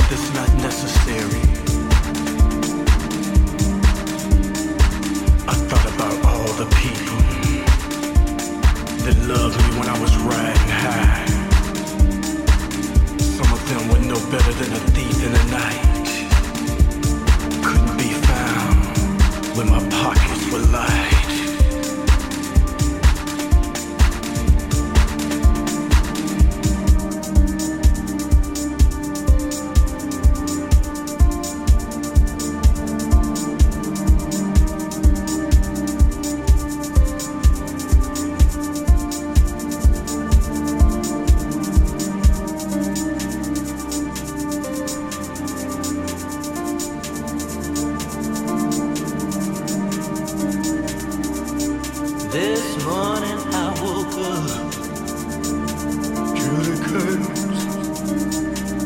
that's not necessary. I thought about all the people that loved me when I was riding high. Some of them were no better than a thief in the night. Couldn't be found with my